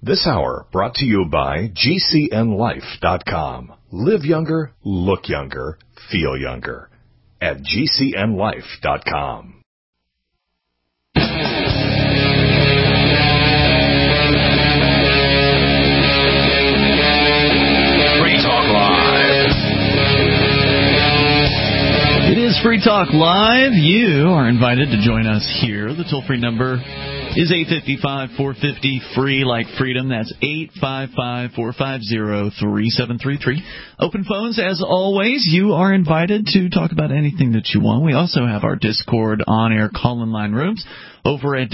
This hour brought to you by GCNLife.com. Live younger, look younger, feel younger at GCNLife.com. Free Talk Live. It is Free Talk Live. You are invited to join us here. The toll-free number is 855-450-FREE, like freedom. That's 855-450-3733. Open phones, as always. You are invited to talk about anything that you want. We also have our Discord on-air call-in line rooms over at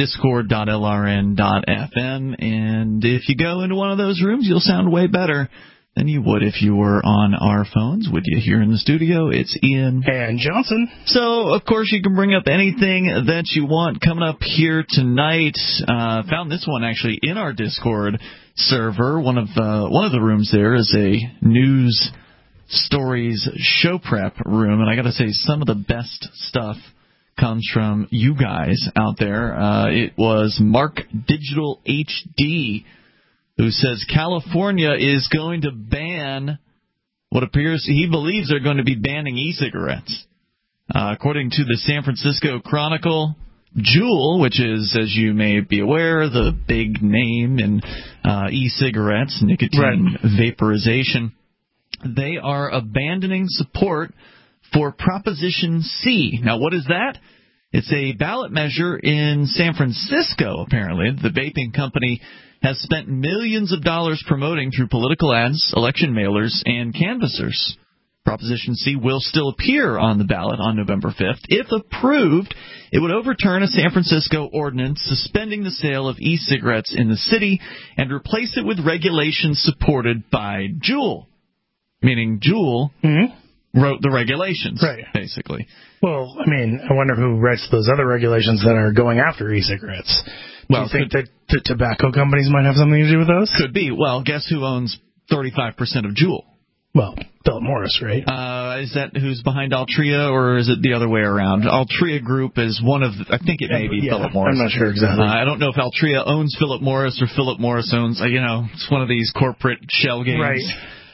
discord.lrn.fm. And if you go into one of those rooms, you'll sound way better than you would if you were on our phones. With you here in the studio, it's Ian and Johnson. So, of course, you can bring up anything that you want. Coming up here tonight, found this one actually in our Discord server. One of the rooms there is a news stories show prep room, and I got to say, some of the best stuff comes from you guys out there. It was Mark Digital HD, who says California is going to ban what appears he believes they're going to be banning e-cigarettes. According to the San Francisco Chronicle, Juul, which is, as you may be aware, the big name in e-cigarettes, nicotine vaporization, they are abandoning support for Proposition C. Now, what is that? It's a ballot measure in San Francisco, apparently. The vaping company has spent millions of dollars promoting through political ads, election mailers, and canvassers. Proposition C will still appear on the ballot on November 5th. If approved, it would overturn a San Francisco ordinance suspending the sale of e-cigarettes in the city and replace it with regulations supported by Juul, meaning Juul wrote the regulations, basically. Well, I mean, I wonder who writes those other regulations that are going after e-cigarettes. Do you think that the tobacco companies might have something to do with those? Could be. Well, guess who owns 35% of Juul? Well, Philip Morris, right? Is that who's behind Altria, or is it the other way around? Altria Group is one of, I think it may be Philip Morris. I'm not sure exactly. I don't know if Altria owns Philip Morris or Philip Morris owns, it's one of these corporate shell games. Right.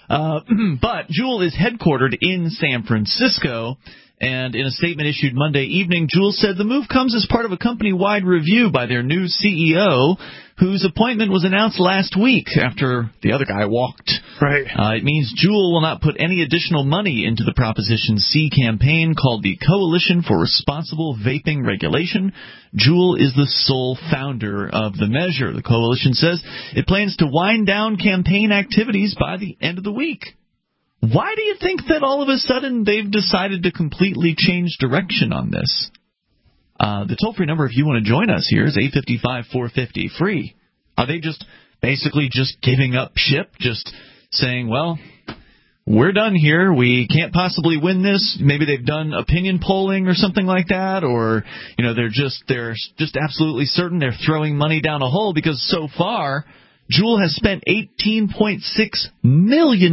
But Juul is headquartered in San Francisco, and in a statement issued Monday evening, Juul said the move comes as part of a company-wide review by their new CEO, whose appointment was announced last week after the other guy walked. Right. It means Juul will not put any additional money into the Proposition C campaign called the Coalition for Responsible Vaping Regulation. Juul is the sole founder of the measure. The coalition says it plans to wind down campaign activities by the end of the week. Why do you think that all of a sudden they've decided to completely change direction on this? The toll-free number, if you want to join us here, is 855-450-FREE. Are they just basically just giving up ship, just saying, well, we're done here, we can't possibly win this? Maybe they've done opinion polling or something like that, or they're just absolutely certain they're throwing money down a hole, because so far Juul has spent $18.6 million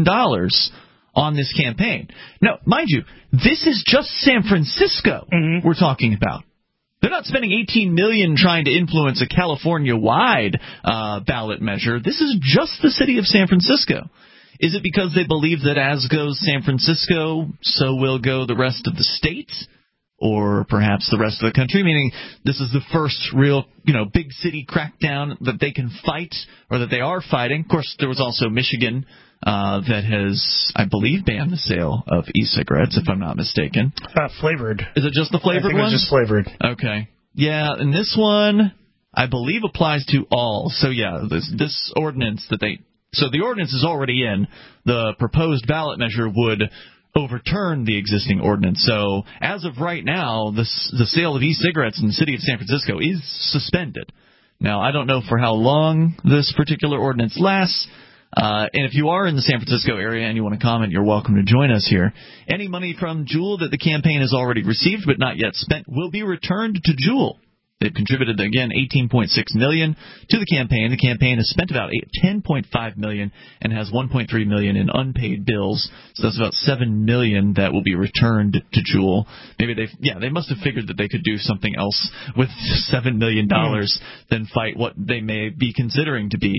on this campaign. Now, mind you, this is just San Francisco we're talking about. They're not spending $18 million trying to influence a California-wide ballot measure. This is just the city of San Francisco. Is it because they believe that as goes San Francisco, so will go the rest of the state? Or perhaps the rest of the country, meaning this is the first real, big city crackdown that they can fight, or that they are fighting. Of course, there was also Michigan that has, I believe, banned the sale of e-cigarettes, if I'm not mistaken. Flavored. Is it just the flavored one? I think it's just flavored. Okay. Yeah, and this one, I believe, applies to all. So, yeah, this ordinance so the ordinance is already in. The proposed ballot measure would overturn the existing ordinance. So as of right now, the sale of e-cigarettes in the city of San Francisco is suspended. Now, I don't know for how long this particular ordinance lasts. And if you are in the San Francisco area and you want to comment, you're welcome to join us here. Any money from Juul that the campaign has already received but not yet spent will be returned to Juul. They've contributed, again, $18.6 million to the campaign. The campaign has spent about $10.5 million and has $1.3 million in unpaid bills. So that's about $7 million that will be returned to Juul. Maybe they must have figured that they could do something else with $7 million than fight what they may be considering to be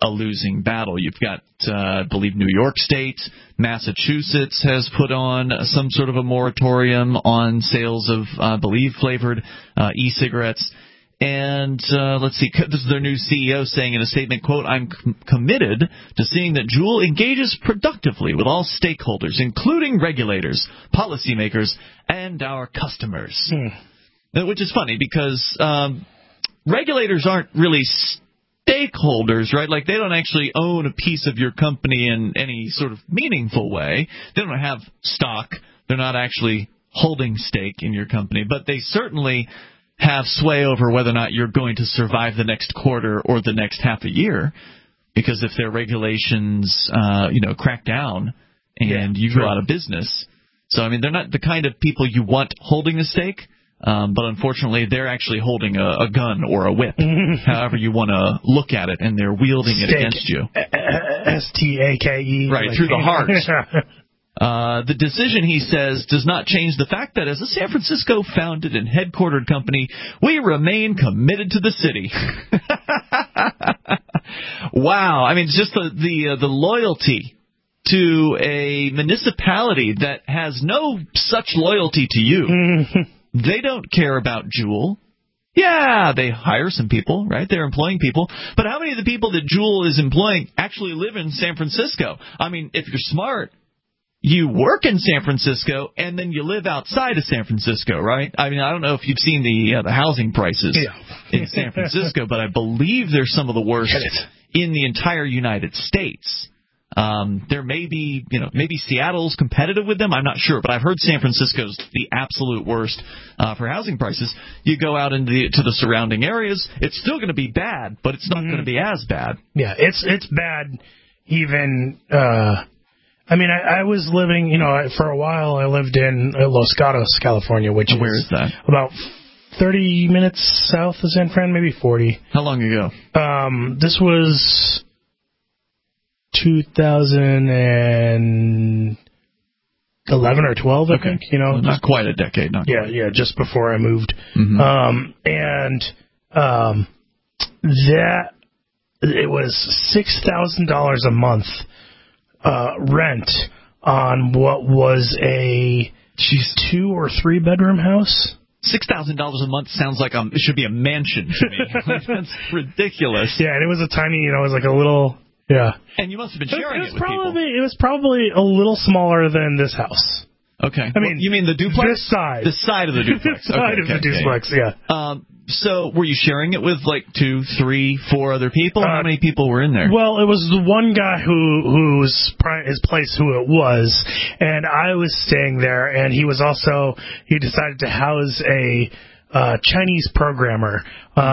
a losing battle. You've got, I believe, New York State, Massachusetts has put on some sort of a moratorium on sales of, I believe, flavored e-cigarettes. And let's see, this is their new CEO saying in a statement, quote, "I'm committed to seeing that Juul engages productively with all stakeholders, including regulators, policymakers, and our customers." Which is funny because regulators aren't really stakeholders, right? Like, they don't actually own a piece of your company in any sort of meaningful way. They don't have stock. They're not actually holding stake in your company, but they certainly have sway over whether or not you're going to survive the next quarter or the next half a year, because if their regulations, crack down and you go out of business. So, I mean, they're not the kind of people you want holding a stake, but unfortunately they're actually holding a gun or a whip, however you want to look at it, and they're wielding it against you. S-T-A-K-E. Right, through the heart. The decision, he says, does not change the fact that as a San Francisco-founded and headquartered company, we remain committed to the city. Wow. I mean, just the loyalty to a municipality that has no such loyalty to you. They don't care about Juul. Yeah, they hire some people, right? They're employing people. But how many of the people that Juul is employing actually live in San Francisco? I mean, if you're smart, you work in San Francisco, and then you live outside of San Francisco, right? I mean, I don't know if you've seen the housing prices in San Francisco, but I believe they're some of the worst in the entire United States. There may be, maybe Seattle's competitive with them. I'm not sure, but I've heard San Francisco's the absolute worst for housing prices. You go out into the surrounding areas, it's still going to be bad, but it's not going to be as bad. Yeah, it's bad even. I mean, I was living, for a while I lived in Los Gatos, California, which where is that? About 30 minutes south of San Fran, maybe 40. How long ago? This was 2011 or 12, I think. Well, not quite a decade. Yeah, just before I moved. That it was $6,000 a month. Rent on what was a 2 or 3 bedroom house. $6,000 a month sounds like it should be a mansion to me. That's ridiculous. Yeah, and it was a tiny, it was like a little, yeah. And you must have been sharing it with people. It was probably a little smaller than this house. Okay. I mean, you mean the duplex? This side. The side of the duplex. The side of the duplex, yeah. So were you sharing it with like 2, 3, 4 other people? How many people were in there? Well, it was the one guy his place who it was, and I was staying there, and he decided to house a Chinese programmer.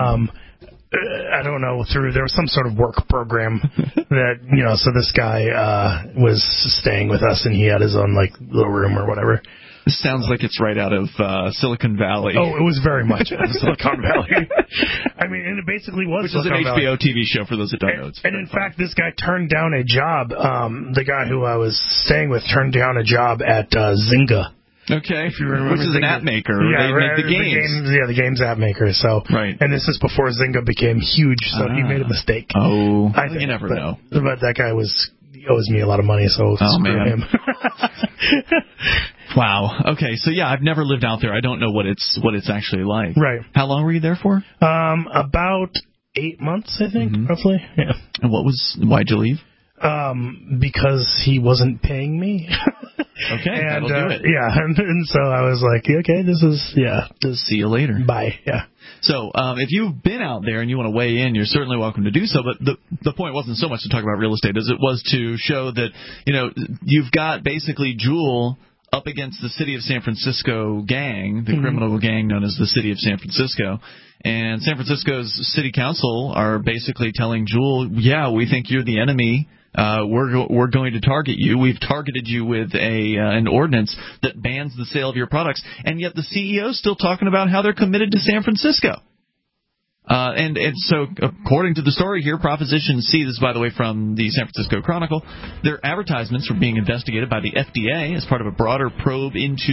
I don't know, there was some sort of work program that, so this guy was staying with us, and he had his own little room or whatever. This sounds like it's right out of Silicon Valley. Oh, it was very much out of Silicon Valley. I mean, and it basically was Which Silicon Valley. Which is an HBO TV show for those that don't know. And in fact, this guy turned down a job. The guy who I was staying with turned down a job at Zynga. Okay, if you remember, which is an app maker. Yeah, they make the games. The games app maker. So, right. And this is before Zynga became huge, so he made a mistake. Oh, you never know. But that guy owes me a lot of money, so screw him. Wow. Okay, so yeah, I've never lived out there. I don't know what it's actually like. Right. How long were you there for? About 8 months, I think, roughly. Yeah. And why'd you leave? Because he wasn't paying me. Okay, that'll do it. Yeah, and so I was like, okay, see you later. Bye. Yeah. So if you've been out there and you want to weigh in, you're certainly welcome to do so. But the point wasn't so much to talk about real estate as it was to show that, you've got basically Juul up against the City of San Francisco gang, the criminal gang known as the City of San Francisco. And San Francisco's city council are basically telling Juul, yeah, we think you're the enemy. We're going to target you. We've targeted you with an ordinance that bans the sale of your products. And yet the CEO is still talking about how they're committed to San Francisco. And so, according to the story here, Proposition C, this is, by the way, from the San Francisco Chronicle, their advertisements were being investigated by the FDA as part of a broader probe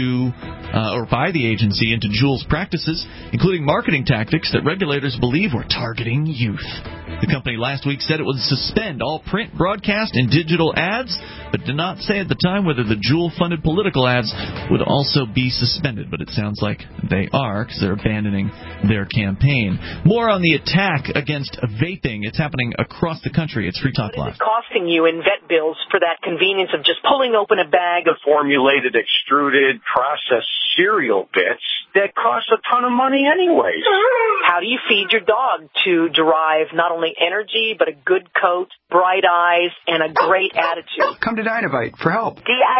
or by the agency into Juul's practices, including marketing tactics that regulators believe were targeting youth. The company last week said it would suspend all print, broadcast, and digital ads, but did not say at the time whether the Juul-funded political ads would also be suspended. But it sounds like they are, because they're abandoning their campaign. More on the attack against vaping. It's happening across the country. It's Free Talk Live. What is it costing you in vet bills for that convenience of just pulling open a bag of formulated, extruded, processed cereal bits that cost a ton of money anyways? How do you feed your dog to derive not only energy, but a good coat, bright eyes, and a great attitude? Come to Dinovite for help.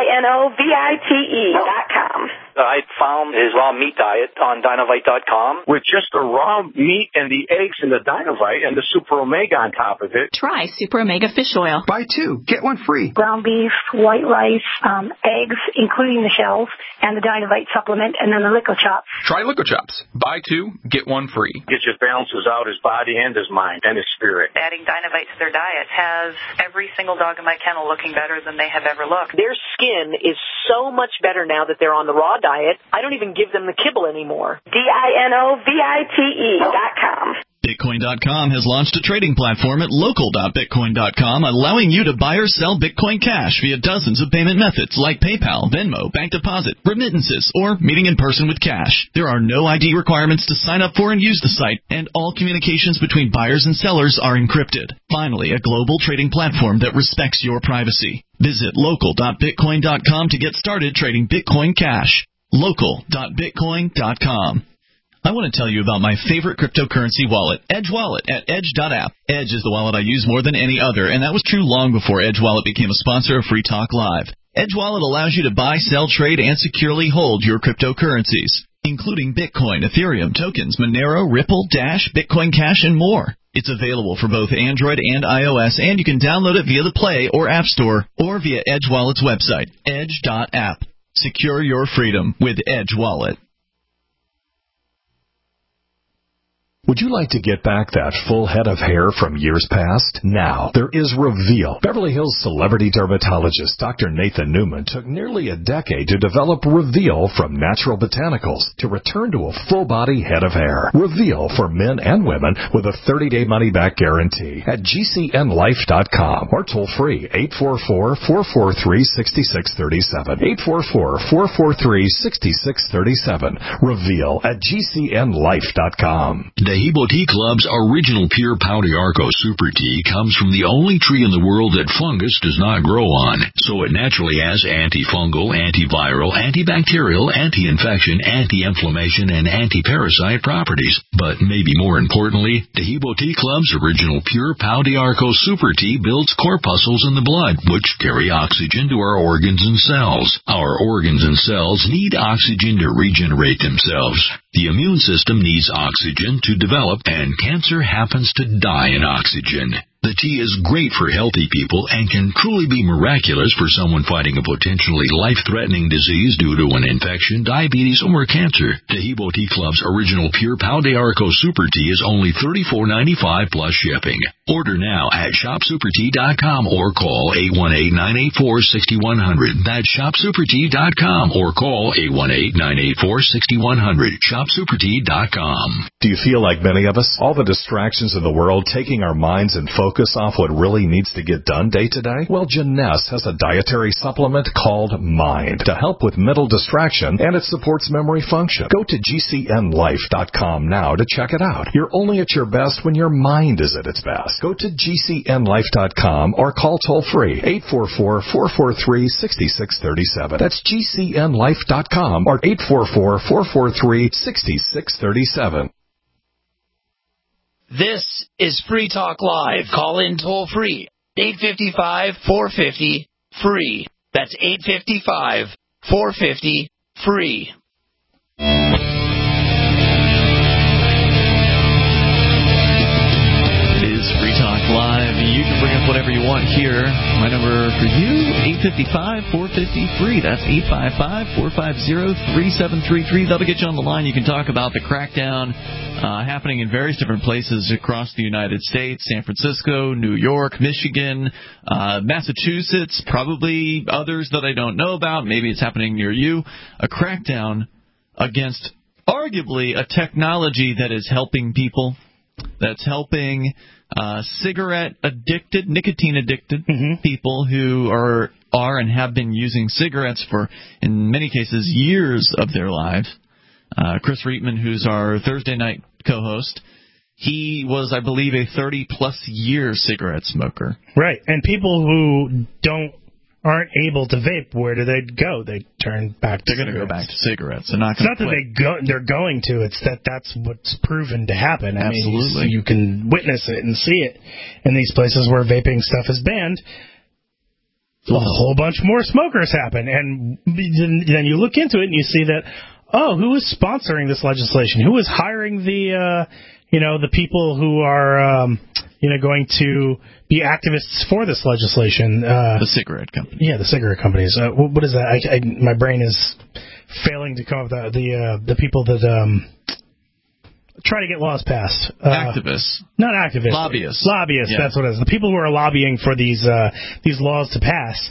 DINOVITE.com. I found his raw meat diet on Dinovite.com. With just the raw meat and the eggs and the Dinovite and the Super Omega on top of it. Try Super Omega Fish Oil. Buy 2, get 1 free. Ground beef, white rice, eggs, including the shells, and the Dinovite supplement, and then the Lico Chops. Try Lico Chops. Buy 2, get 1 free. It just balances out his body and his mind and his spirit. Adding Dinovite to their diet has every single dog in my kennel looking better than they have ever looked. Their skin is so much better now that they're on the raw diet. I don't even give them the kibble anymore. DINOVITE.com. Bitcoin.com has launched a trading platform at local.bitcoin.com, allowing you to buy or sell Bitcoin Cash via dozens of payment methods like PayPal, Venmo, bank deposit, remittances, or meeting in person with cash. There are no ID requirements to sign up for and use the site, and all communications between buyers and sellers are encrypted. Finally, a global trading platform that respects your privacy. Visit local.bitcoin.com to get started trading Bitcoin Cash. Local.bitcoin.com. I want to tell you about my favorite cryptocurrency wallet, Edge Wallet, at edge.app. Edge is the wallet I use more than any other, and that was true long before Edge Wallet became a sponsor of Free Talk Live. Edge Wallet allows you to buy, sell, trade, and securely hold your cryptocurrencies, including Bitcoin, Ethereum, tokens, Monero, Ripple, Dash, Bitcoin Cash, and more. It's available for both Android and iOS, and you can download it via the Play or App Store or via Edge Wallet's website, edge.app. Secure your freedom with Edge Wallet. Would you like to get back that full head of hair from years past? Now, there is Reveal. Beverly Hills celebrity dermatologist Dr. Nathan Newman took nearly a decade to develop Reveal from natural botanicals to return to a full-body head of hair. Reveal for men and women with a 30-day money-back guarantee at GCNlife.com or toll free 844-443-6637. 844-443-6637. Reveal at GCNlife.com. Hebo Tea Club's original pure Pau d'Arco Super Tea comes from the only tree in the world that fungus does not grow on, so it naturally has antifungal, antiviral, antibacterial, anti-infection, anti-inflammation, and anti-parasite properties. But maybe more importantly, Hebo Tea Club's original pure Pau d'Arco Super Tea builds corpuscles in the blood, which carry oxygen to our organs and cells. Our organs and cells need oxygen to regenerate themselves. The immune system needs oxygen to develop, and cancer happens to die in oxygen. The tea is great for healthy people and can truly be miraculous for someone fighting a potentially life-threatening disease due to an infection, diabetes, or cancer. Hebo Tea Club's original pure Pau d'Arco Super Tea is only $34.95 plus shipping. Order now at shopsupertea.com or call 818-984-6100. That's shopsupertea.com or call 818-984-6100. Shopsupertea.com. Do you feel like many of us? All the distractions in the world taking our minds and focus off what really needs to get done day to day? Well, Jeunesse has a dietary supplement called Mind to help with mental distraction, and it supports memory function. Go to GCNlife.com now to check it out. You're only at your best when your mind is at its best. Go to GCNlife.com or call toll-free 844-443-6637. That's GCNlife.com or 844-443-6637. This is Free Talk Live. Call in toll-free, 855-450-FREE. That's 855-450-FREE. It is Free Talk Live. You can bring up whatever you want here. My number for you, 855-450-FREE. That's 855-450-3733. That'll get you on the line. You can talk about the crackdown happening in various different places across the United States, San Francisco, New York, Michigan, Massachusetts, probably others that I don't know about. Maybe it's happening near you. A crackdown against arguably a technology that is helping people, that's helping cigarette-addicted, nicotine-addicted people who are and have been using cigarettes for, in many cases, years of their lives. Chris Reitman, who's our Thursday night co-host, he was, I believe, a 30-plus year cigarette smoker. Right, and people who aren't able to vape, where do they go? They turn back to cigarettes. They're going to go back to cigarettes. They're not going to quit. It's not that they're going to. It's that's what's proven to happen. Absolutely. I mean, you can witness it and see it in these places where vaping stuff is banned. A whole bunch more smokers happen. And then you look into it and you see that, who is sponsoring this legislation? Who is hiring the people who are, going to be activists for this legislation? The cigarette companies. Yeah, the cigarette companies. What is that? My brain is failing to come up with the people that try to get laws passed. Activists. Not activists. Lobbyists. Lobbyists, yeah. That's what it is. The people who are lobbying for these laws to pass,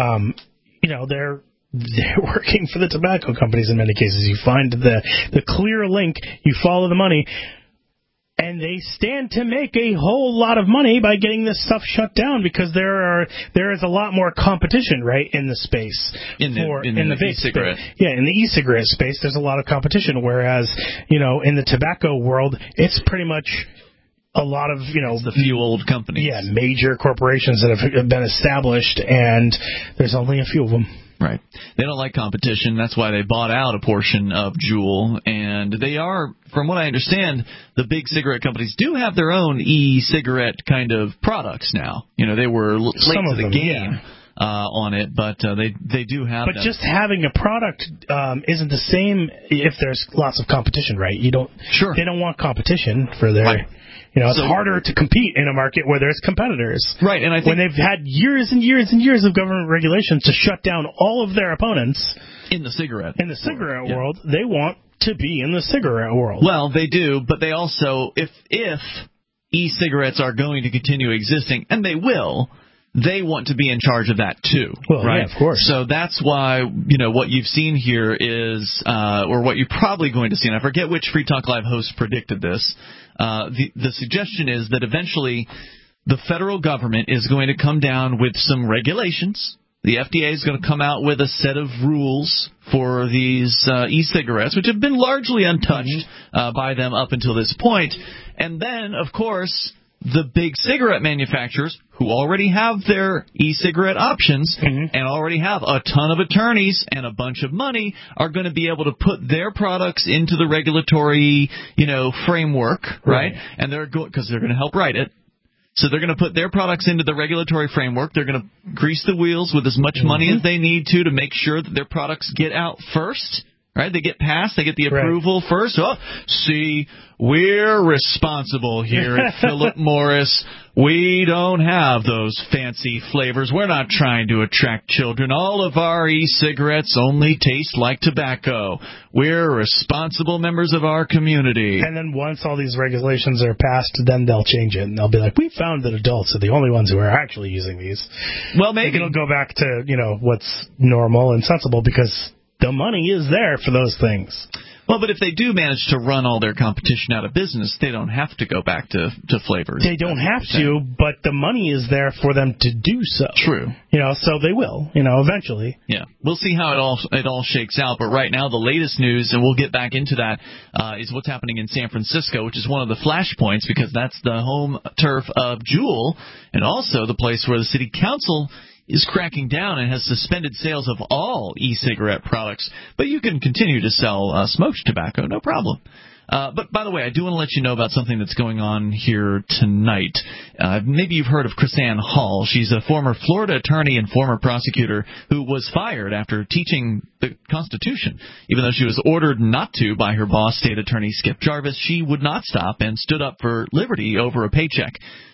they're working for the tobacco companies in many cases. You find the clear link, you follow the money, and they stand to make a whole lot of money by getting this stuff shut down because there is a lot more competition, right, in the space. In the e-cigarette. Yeah, in the e-cigarette space, there's a lot of competition, whereas, in the tobacco world, it's pretty much a lot of, it's the few old companies. Yeah, major corporations that have been established, and there's only a few of them. Right. They don't like competition. That's why they bought out a portion of Juul. And they are, from what I understand, the big cigarette companies do have their own e-cigarette kind of products now. They were late to the game on it, but they do have them. But just having a product isn't the same if there's lots of competition, right? They don't want competition for their... Right. It's harder to compete in a market where there's competitors. Right, and I think when they've had years and years and years of government regulations to shut down all of their opponents in the cigarette world, they want to be in the cigarette world. Well, they do, but they also, if e-cigarettes are going to continue existing, and they will, they want to be in charge of that too. Well, right? Yeah, of course. So that's why, what you've seen here is, or what you're probably going to see, and I forget which Free Talk Live host predicted this, the suggestion is that eventually the federal government is going to come down with some regulations. The FDA is going to come out with a set of rules for these e-cigarettes, which have been largely untouched by them up until this point. And then, of course, the big cigarette manufacturers, who already have their e-cigarette options and already have a ton of attorneys and a bunch of money, are going to be able to put their products into the regulatory, framework, right? And because they're going to help write it. So they're going to put their products into the regulatory framework. They're going to grease the wheels with as much money as they need to make sure that their products get out first. Right? They get passed. They get the approval first. Oh, see, we're responsible here at Philip Morris. We don't have those fancy flavors. We're not trying to attract children. All of our e-cigarettes only taste like tobacco. We're responsible members of our community. And then once all these regulations are passed, then they'll change it. And they'll be like, we found that adults are the only ones who are actually using these. Well, maybe. It'll go back to, what's normal and sensible because the money is there for those things. Well, but if they do manage to run all their competition out of business, they don't have to go back to flavors. They don't have to, but the money is there for them to do so. True. So they will, eventually. Yeah. We'll see how it all shakes out. But right now, the latest news, and we'll get back into that, is what's happening in San Francisco, which is one of the flashpoints because that's the home turf of Juul and also the place where the city council is cracking down and has suspended sales of all e-cigarette products. But you can continue to sell smoked tobacco, no problem. But, by the way, I do want to let you know about something that's going on here tonight. Maybe you've heard of KrisAnne Hall. She's a former Florida attorney and former prosecutor who was fired after teaching the Constitution. Even though she was ordered not to by her boss, State Attorney Skip Jarvis, she would not stop and stood up for liberty over a paycheck.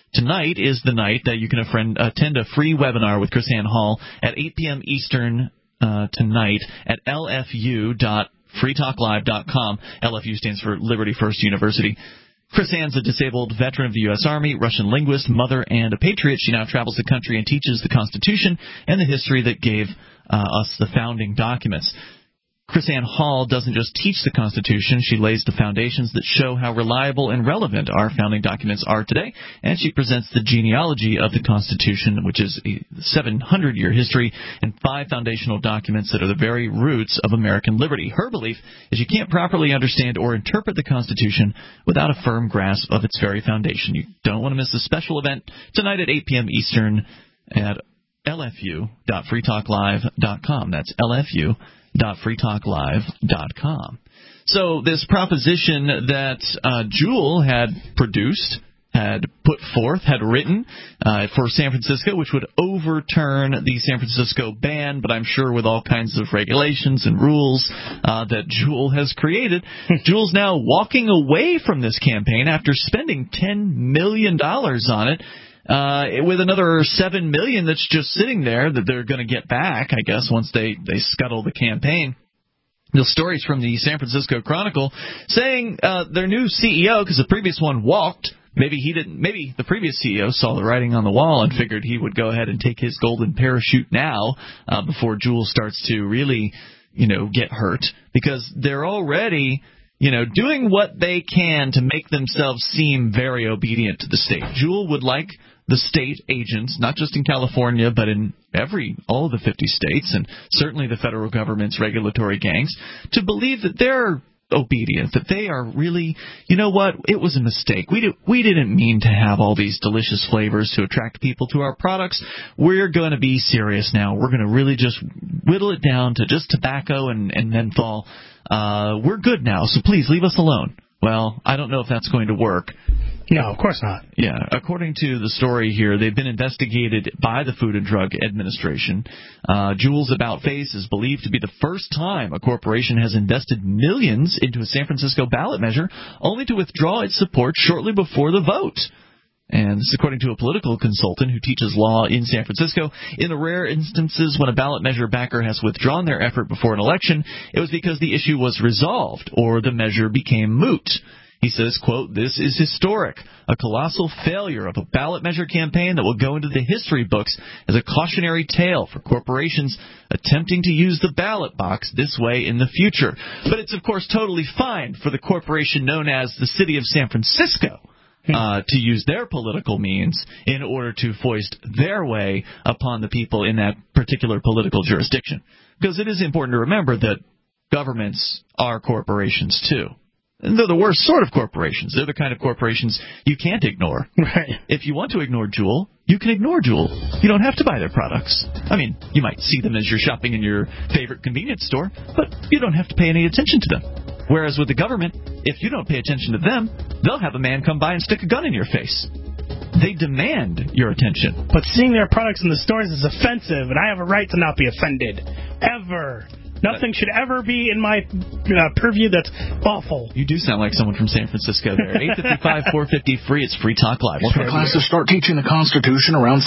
Tonight is the night that you can attend a free webinar with Chris Ann Hall at 8 p.m. Eastern tonight at lfu.freetalklive.com. LFU stands for Liberty First University. Chris Ann's a disabled veteran of the U.S. Army, Russian linguist, mother, and a patriot. She now travels the country and teaches the Constitution and the history that gave us the founding documents. Chris Ann Hall doesn't just teach the Constitution, she lays the foundations that show how reliable and relevant our founding documents are today, and she presents the genealogy of the Constitution, which is a 700-year history and 5 foundational documents that are the very roots of American liberty. Her belief is you can't properly understand or interpret the Constitution without a firm grasp of its very foundation. You don't want to miss the special event tonight at 8 p.m. Eastern at lfu.freetalklive.com. That's lfu.freetalklive.com. So this proposition that Jewel had produced, had put forth, had written for San Francisco, which would overturn the San Francisco ban, but I'm sure with all kinds of regulations and rules that Jewel has created. Jewel's now walking away from this campaign after spending $10 million on it. With another $7 million that's just sitting there that they're going to get back, I guess, once they scuttle the campaign. The stories from the San Francisco Chronicle saying their new CEO, because the previous one walked, maybe the previous CEO saw the writing on the wall and figured he would go ahead and take his golden parachute now before Jewel starts to really, get hurt, because they're already doing what they can to make themselves seem very obedient to the state. Jewel would like the state agents, not just in California, but in all of the 50 states, and certainly the federal government's regulatory gangs, to believe that they're obedient, that they are really, it was a mistake. We didn't mean to have all these delicious flavors to attract people to our products. We're going to be serious now. We're going to really just whittle it down to just tobacco and menthol. We're good now, so please leave us alone. Well, I don't know if that's going to work. No, of course not. Yeah, according to the story here, they've been investigated by the Food and Drug Administration. Jewel's about face is believed to be the first time a corporation has invested millions into a San Francisco ballot measure, only to withdraw its support shortly before the vote. And this is according to a political consultant who teaches law in San Francisco. In the rare instances when a ballot measure backer has withdrawn their effort before an election, it was because the issue was resolved or the measure became moot. He says, quote, "This is historic, a colossal failure of a ballot measure campaign that will go into the history books as a cautionary tale for corporations attempting to use the ballot box this way in the future." But it's, of course, totally fine for the corporation known as the City of San Francisco to use their political means in order to foist their way upon the people in that particular political jurisdiction. Because it is important to remember that governments are corporations, too. And they're the worst sort of corporations. They're the kind of corporations you can't ignore. Right. If you want to ignore Jewel, you can ignore Jewel. You don't have to buy their products. I mean, you might see them as you're shopping in your favorite convenience store, but you don't have to pay any attention to them. Whereas with the government, if you don't pay attention to them, they'll have a man come by and stick a gun in your face. They demand your attention. But seeing their products in the stores is offensive, and I have a right to not be offended. Ever. Nothing should ever be in my purview that's awful. You do sound like someone from San Francisco there. 855-450-FREE. It's Free Talk Live. The classes start teaching the Constitution around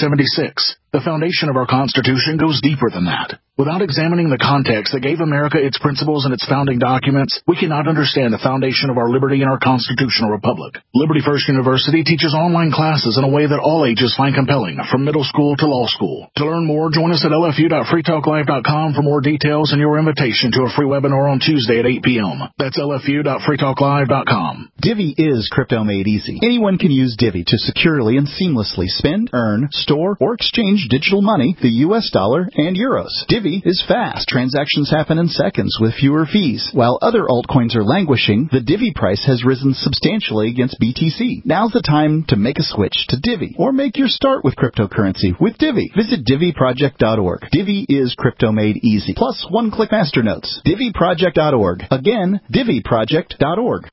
1776. The foundation of our Constitution goes deeper than that. Without examining the context that gave America its principles and its founding documents, we cannot understand the foundation of our liberty and our constitutional republic. Liberty First University teaches online classes in a way that all ages find compelling, from middle school to law school. To learn more, join us at lfu.freetalklive.com for more details and your invitation to a free webinar on Tuesday at 8 p.m. That's lfu.freetalklive.com. Divvy is crypto made easy. Anyone can use Divvy to securely and seamlessly spend, earn, store, or exchange digital money, the U.S. dollar, and euros. Divvy is fast. Transactions happen in seconds with fewer fees. While other altcoins are languishing, the Divvy price has risen substantially against BTC. Now's the time to make a switch to Divvy or make your start with cryptocurrency with Divvy. Visit DivvyProject.org. Divvy is crypto made easy. Plus one-click master notes. DivvyProject.org. Again, DivvyProject.org.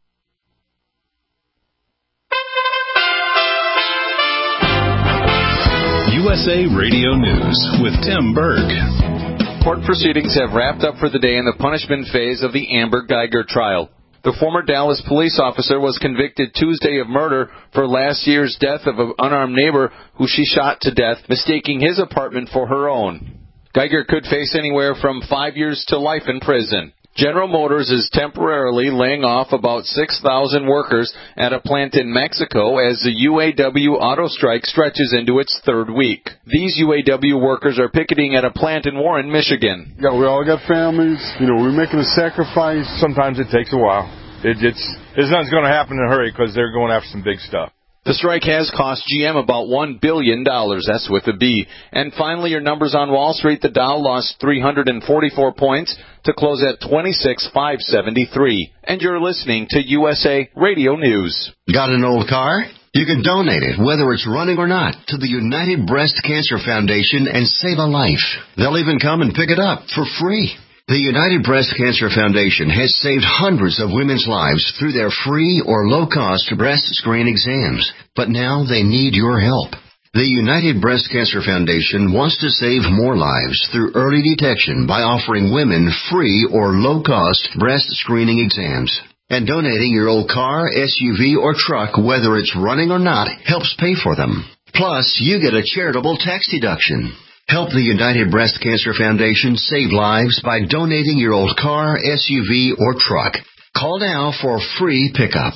USA Radio News with Tim Berg. Court proceedings have wrapped up for the day in the punishment phase of the Amber Geiger trial. The former Dallas police officer was convicted Tuesday of murder for last year's death of an unarmed neighbor who she shot to death, mistaking his apartment for her own. Geiger could face anywhere from 5 years to life in prison. General Motors is temporarily laying off about 6,000 workers at a plant in Mexico as the UAW auto strike stretches into its third week. These UAW workers are picketing at a plant in Warren, Michigan. Yeah, we all got families. We're making a sacrifice. Sometimes it takes a while. It's nothing's going to happen in a hurry because they're going after some big stuff. The strike has cost GM about $1 billion. That's with a B. And finally, your numbers on Wall Street. The Dow lost 344 points to close at 26,573. And you're listening to USA Radio News. Got an old car? You can donate it, whether it's running or not, to the United Breast Cancer Foundation and save a life. They'll even come and pick it up for free. The United Breast Cancer Foundation has saved hundreds of women's lives through their free or low-cost breast screen exams, but now they need your help. The United Breast Cancer Foundation wants to save more lives through early detection by offering women free or low-cost breast screening exams. And donating your old car, SUV, or truck, whether it's running or not, helps pay for them. Plus, you get a charitable tax deduction. Help the United Breast Cancer Foundation save lives by donating your old car, SUV, or truck. Call now for free pickup.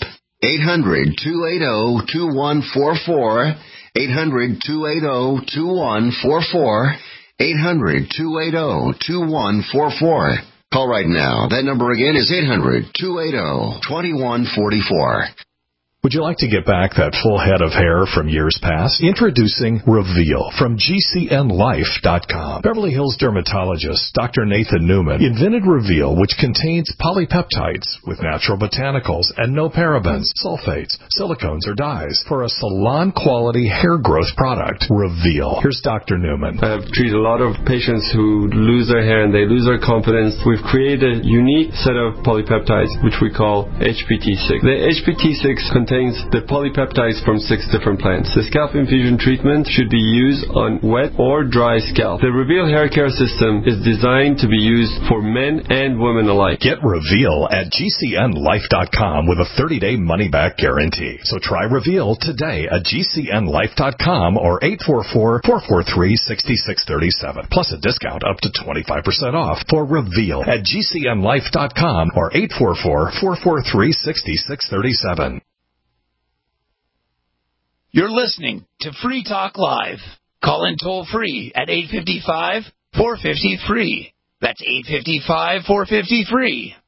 800-280-2144. 800-280-2144. 800-280-2144. Call right now. That number again is 800-280-2144. Would you like to get back that full head of hair from years past? Introducing Reveal from GCNLife.com. Beverly Hills dermatologist Dr. Nathan Newman invented Reveal, which contains polypeptides with natural botanicals and no parabens, sulfates, silicones, or dyes for a salon-quality hair growth product. Reveal. Here's Dr. Newman. I have treated a lot of patients who lose their hair and they lose their confidence. We've created a unique set of polypeptides, which we call HPT6. The HPT6 contains the polypeptides from 6 different plants. The scalp infusion treatment should be used on wet or dry scalp. The Reveal hair care system is designed to be used for men and women alike. Get Reveal at GCNLife.com with a 30-day money-back guarantee. So try Reveal today at GCNLife.com or 844-443-6637. Plus a discount up to 25% off for Reveal at GCNLife.com or 844-443-6637. You're listening to Free Talk Live. Call in toll free at 855-450-FREE. That's 855-450-FREE.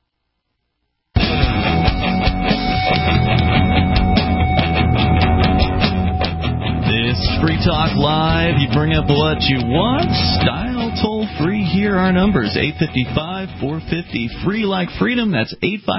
This Free Talk Live. You bring up what you want. Dial toll free. Here are our numbers. 855-450-FREE like freedom. That's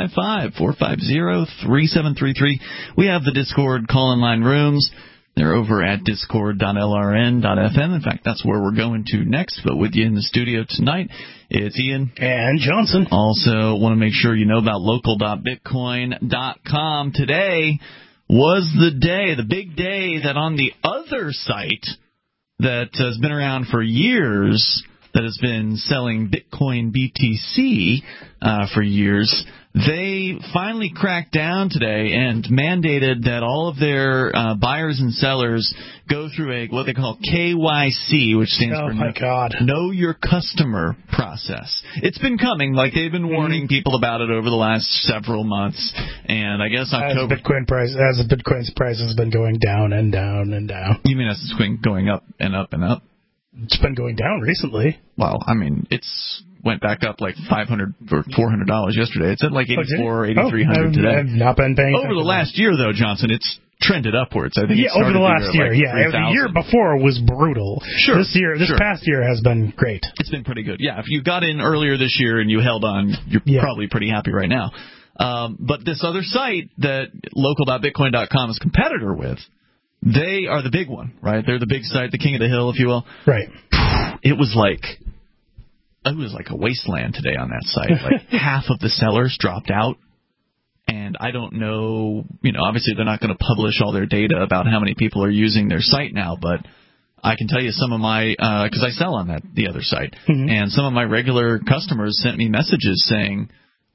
855-450-3733. We have the Discord call-in line rooms. They're over at discord.lrn.fm. In fact, that's where we're going to next. But with you in the studio tonight, it's Ian. And Johnson. Also, want to make sure you know about local.bitcoin.com. Today was the day, the big day, that on the other site that has been around for years, that has been selling Bitcoin BTC for years, they finally cracked down today and mandated that all of their buyers and sellers go through what they call KYC, which stands for Know Your Customer process. It's been coming, like they've been warning people about it over the last several months, and I guess October. As the Bitcoin's price has been going down and down and down. You mean as it's been going up and up and up? It's been going down recently. Well, I mean, it's went back up like $500 or $400 yesterday. It's at like $8,400, $8,300 today. I've not been paying over the last year, though, Johnson. It's trended upwards. I think. Yeah, over the last year. The year before was brutal. Sure. This past year has been great. It's been pretty good. Yeah, if you got in earlier this year and you held on, you're probably pretty happy right now. But this other site that local.bitcoin.com is competitor with, they are the big one, right? They're the big site, the king of the hill, if you will. Right. It was like a wasteland today on that site. Like half of the sellers dropped out. And I don't know, obviously they're not going to publish all their data about how many people are using their site now, but I can tell you some of my, because I sell on the other site, and some of my regular customers sent me messages saying,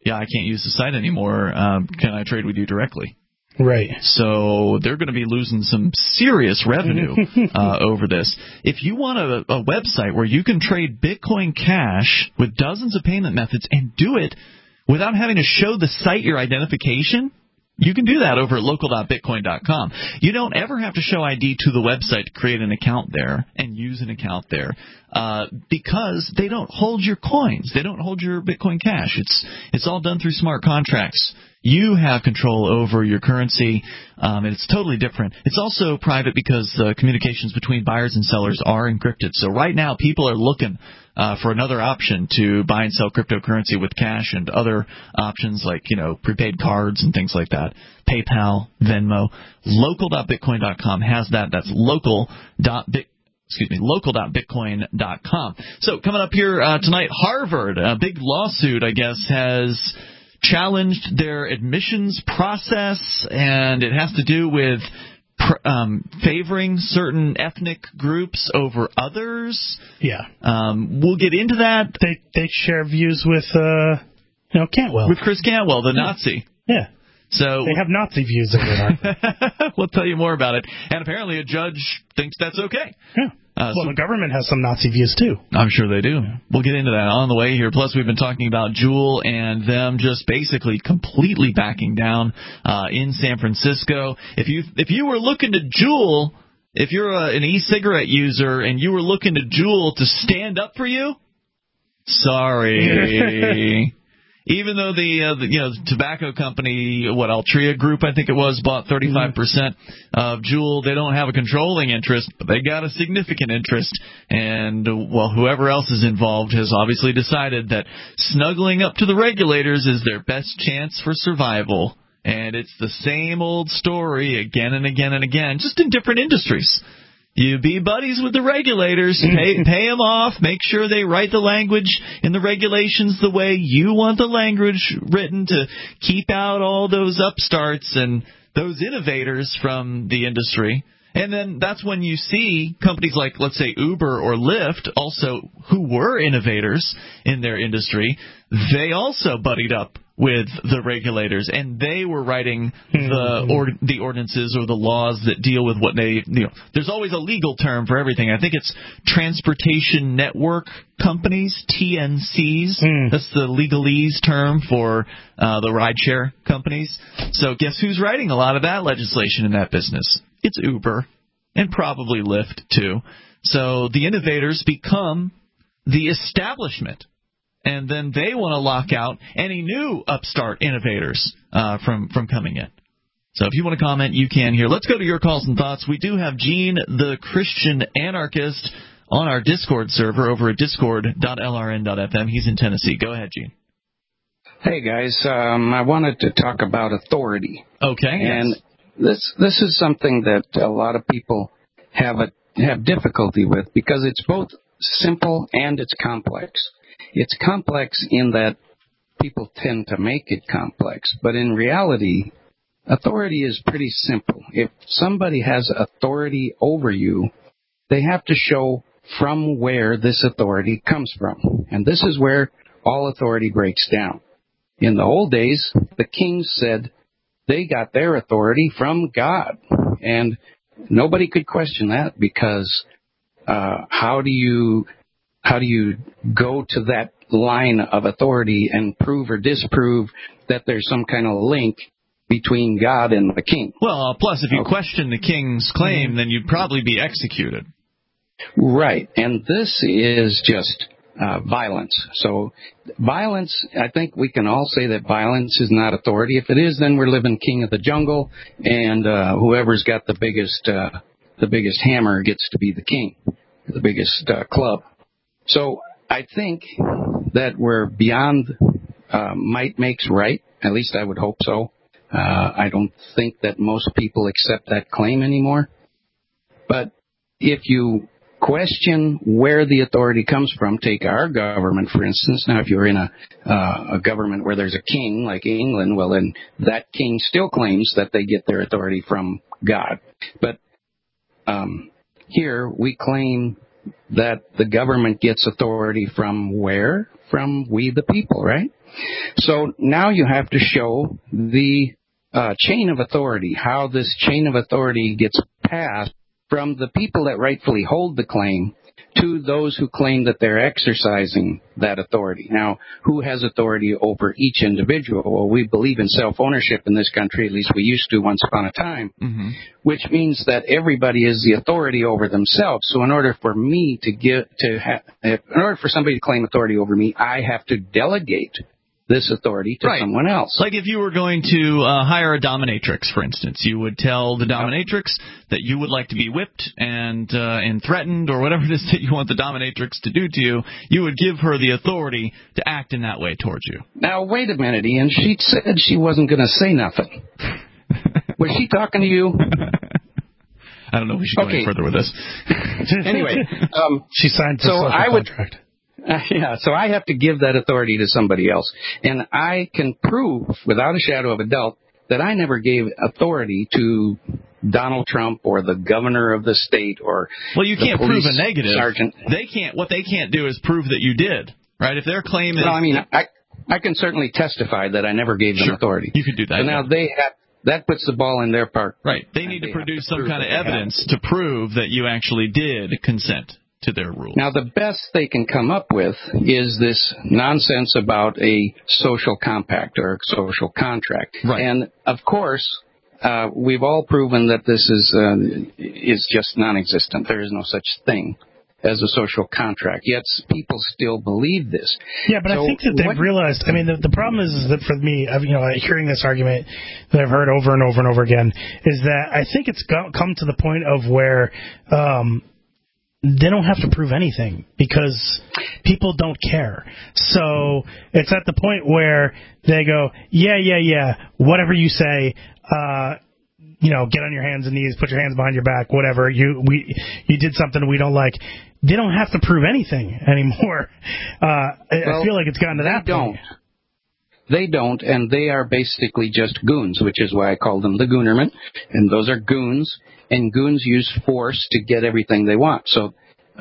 yeah, I can't use the site anymore. Can I trade with you directly? Right. So they're going to be losing some serious revenue over this. If you want a website where you can trade Bitcoin Cash with dozens of payment methods and do it without having to show the site your identification, you can do that over at local.bitcoin.com. You don't ever have to show ID to the website to create an account there and use an account there because they don't hold your coins. They don't hold your Bitcoin Cash. It's all done through smart contracts. You have control over your currency, and it's totally different. It's also private because communications between buyers and sellers are encrypted. So right now people are looking for another option to buy and sell cryptocurrency with cash and other options like, prepaid cards and things like that. PayPal, Venmo. Local.bitcoin.com has that. That's local.bitcoin.com. So coming up here tonight, Harvard, a big lawsuit, I guess, has challenged their admissions process, and it has to do with favoring certain ethnic groups over others. Yeah. We'll get into that. They share views with Cantwell. With Chris Cantwell, the Nazi. Yeah. So they have Nazi views over there. We'll tell you more about it. And apparently a judge thinks that's okay. Yeah. The government has some Nazi views, too. I'm sure they do. We'll get into that on the way here. Plus, we've been talking about Juul and them just basically completely backing down in San Francisco. If you were looking to Juul, if you're an e-cigarette user and you were looking to Juul to stand up for you, sorry. Even though the tobacco company, Altria Group, I think it was, bought 35% of Juul, they don't have a controlling interest, but they got a significant interest. And, whoever else is involved has obviously decided that snuggling up to the regulators is their best chance for survival. And it's the same old story again and again and again, just in different industries. You be buddies with the regulators, pay them off, make sure they write the language in the regulations the way you want the language written to keep out all those upstarts and those innovators from the industry. And then that's when you see companies like, let's say, Uber or Lyft, also who were innovators in their industry, they also buddied up with the regulators, and they were writing the ordinances or the laws that deal with what they, there's always a legal term for everything. I think it's Transportation Network Companies, TNCs. That's the legalese term for the rideshare companies. So guess who's writing a lot of that legislation in that business? It's Uber, and probably Lyft, too. So the innovators become the establishment. And then they want to lock out any new upstart innovators from coming in. So if you want to comment, you can here. Let's go to your calls and thoughts. We do have Gene, the Christian anarchist, on our Discord server over at discord.lrn.fm. He's in Tennessee. Go ahead, Gene. Hey, guys. I wanted to talk about authority. Okay. And this is something that a lot of people have difficulty with because it's both simple and it's complex. It's complex in that people tend to make it complex, but in reality, authority is pretty simple. If somebody has authority over you, they have to show from where this authority comes from. And this is where all authority breaks down. In the old days, the kings said they got their authority from God, and nobody could question that because how do you go to that line of authority and prove or disprove that there's some kind of link between God and the king? Well, plus if you question the king's claim, then you'd probably be executed. Right, and this is just violence. So violence, I think we can all say that violence is not authority. If it is, then we're living king of the jungle, and whoever's got the biggest hammer gets to be the king, the biggest club. So I think that we're beyond might makes right. At least I would hope so. I don't think that most people accept that claim anymore. But if you question where the authority comes from, take our government, for instance. Now, if you're in a government where there's a king, like England, well, then that king still claims that they get their authority from God. But here we claim that the government gets authority from where? From we the people, right? So now you have to show the chain of authority, how this chain of authority gets passed from the people that rightfully hold the claim to those who claim that they're exercising that authority. Now, who has authority over each individual? Well, we believe in self-ownership in this country, at least we used to once upon a time, which means that everybody is the authority over themselves. So in order for me in order for somebody to claim authority over me, I have to delegate this authority to someone else. Like if you were going to hire a dominatrix, for instance, you would tell the dominatrix that you would like to be whipped and threatened or whatever it is that you want the dominatrix to do to you. You would give her the authority to act in that way towards you. Now, wait a minute, Ian. She said she wasn't going to say nothing. Was she talking to you? I don't know if we should go any further with this. Anyway. She signed the social contract. So I have to give that authority to somebody else. And I can prove, without a shadow of a doubt, that I never gave authority to Donald Trump or the governor of the state or you can't prove a negative. Sergeant. What they can't do is prove that you did, right? If their claim is... Well, I mean, I can certainly testify that I never gave them authority. You could do that. So now that puts the ball in their park. Right. They need to produce some kind of evidence to prove that you actually did consent to their rules. Now, the best they can come up with is this nonsense about a social compact or a social contract. Right. And, of course, we've all proven that this is just non-existent. There is no such thing as a social contract. Yet people still believe this. Yeah, but I think that they've realized, I mean, the problem is that for me, hearing this argument that I've heard over and over and over again, is that I think it's come to the point of where they don't have to prove anything because people don't care. So it's at the point where they go, yeah, whatever you say, get on your hands and knees, put your hands behind your back, whatever. You did something we don't like. They don't have to prove anything anymore. I feel like it's gotten to that point. They don't, and they are basically just goons, which is why I call them the Goonermen. And those are goons, and goons use force to get everything they want. So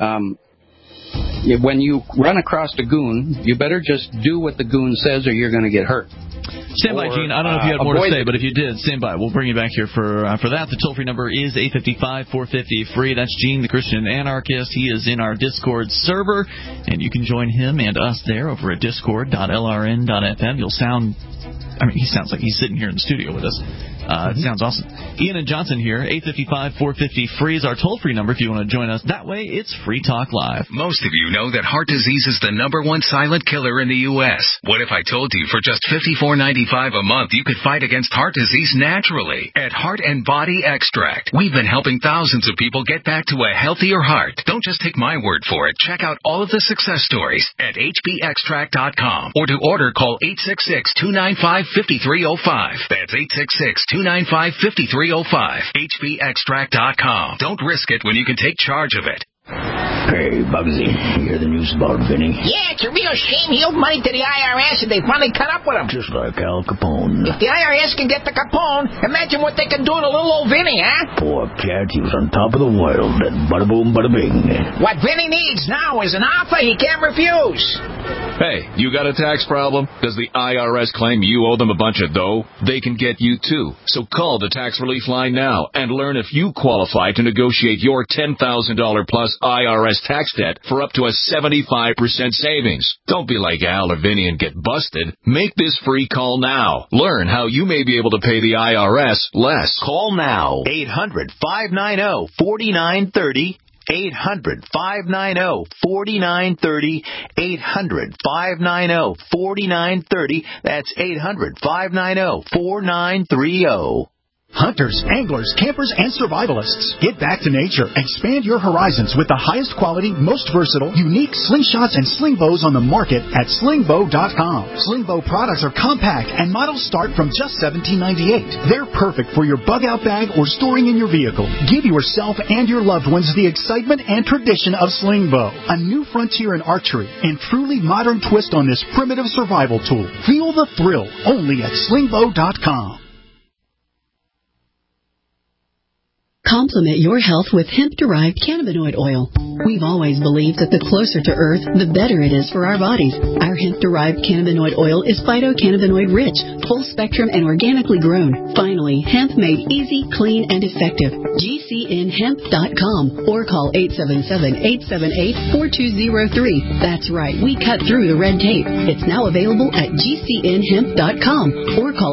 when you run across a goon, you better just do what the goon says or you're going to get hurt. Stand by, Gene. I don't know if you had more to say, but if you did, stand by. We'll bring you back here for that. The toll-free number is 855-450-FREE. That's Gene, the Christian Anarchist. He is in our Discord server, and you can join him and us there over at discord.lrn.fm. He sounds like he's sitting here in the studio with us. It sounds awesome. Ian and Johnson here. 855-450-FREE is our toll-free number if you want to join us. That way, it's Free Talk Live. Most of you know that heart disease is the #1 silent killer in the U.S. What if I told you for just $54.95 a month you could fight against heart disease naturally at Heart and Body Extract? We've been helping thousands of people get back to a healthier heart. Don't just take my word for it. Check out all of the success stories at hbextract.com or to order, call 866-295-5305. That's 866-295-5305. hbextract.com. Don't risk it when you can take charge of it. Hey, Bugsy, you hear the news about Vinny? Yeah, it's a real shame he owed money to the IRS and they finally cut up with him. Just like Al Capone. If the IRS can get the Capone, imagine what they can do to little old Vinny, huh? Poor cat, he was on top of the world, and bada boom, bada bing. What Vinny needs now is an offer he can't refuse. Hey, you got a tax problem? Does the IRS claim you owe them a bunch of dough? They can get you too. So call the Tax Relief Line now and learn if you qualify to negotiate your $10,000 plus IRS tax debt for up to a 75% savings. Don't be like Al or Vinny and get busted. Make this free call now. Learn how you may be able to pay the IRS less. Call now. 800-590-4930. 800-590-4930. 800-590-4930. That's 800-590-4930. Hunters, anglers, campers, and survivalists. Get back to nature. Expand your horizons with the highest quality, most versatile, unique slingshots and sling bows on the market at slingbow.com. Slingbow products are compact and models start from just $17.98. They're perfect for your bug-out bag or storing in your vehicle. Give yourself and your loved ones the excitement and tradition of Slingbow, a new frontier in archery and truly modern twist on this primitive survival tool. Feel the thrill only at slingbow.com. Complement your health with hemp-derived cannabinoid oil. We've always believed that the closer to Earth, the better it is for our bodies. Our hemp-derived cannabinoid oil is phytocannabinoid-rich, full-spectrum, and organically grown. Finally, hemp made easy, clean, and effective. GCNhemp.com or call 877-878-4203. That's right, we cut through the red tape. It's now available at GCNhemp.com or call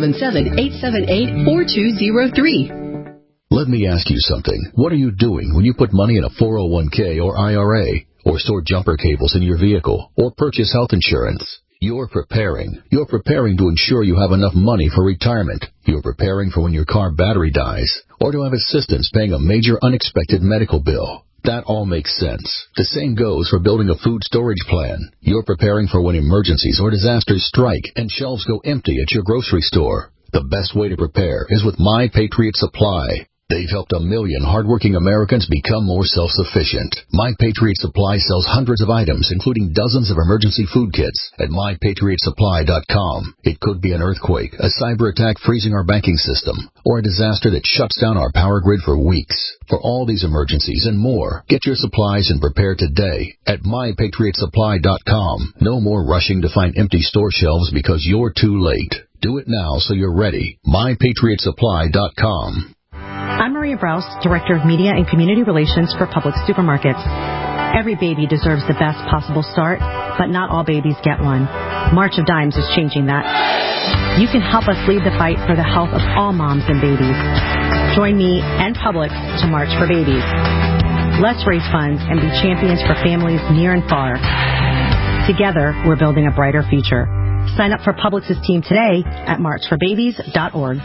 877-878-4203. Let me ask you something. What are you doing when you put money in a 401k or IRA, or store jumper cables in your vehicle, or purchase health insurance? You're preparing. You're preparing to ensure you have enough money for retirement. You're preparing for when your car battery dies, or to have assistance paying a major unexpected medical bill. That all makes sense. The same goes for building a food storage plan. You're preparing for when emergencies or disasters strike and shelves go empty at your grocery store. The best way to prepare is with My Patriot Supply. They've helped 1 million hardworking Americans become more self-sufficient. My Patriot Supply sells hundreds of items, including dozens of emergency food kits at MyPatriotSupply.com. It could be an earthquake, a cyber attack freezing our banking system, or a disaster that shuts down our power grid for weeks. For all these emergencies and more, get your supplies and prepare today at MyPatriotSupply.com. No more rushing to find empty store shelves because you're too late. Do it now so you're ready. MyPatriotSupply.com. I'm Maria Brous, Director of Media and Community Relations for Publix Supermarkets. Every baby deserves the best possible start, but not all babies get one. March of Dimes is changing that. You can help us lead the fight for the health of all moms and babies. Join me and Publix to March for Babies. Let's raise funds and be champions for families near and far. Together, we're building a brighter future. Sign up for Publix's team today at marchforbabies.org.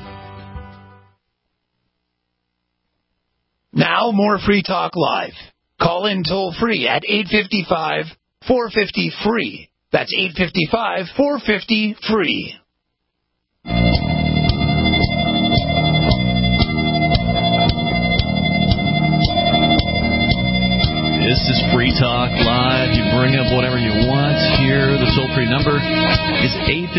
Now, more Free Talk Live. Call in toll-free at 855-450-FREE. That's 855-450-FREE. This is Free Talk Live. You bring up whatever you want here. The toll-free number is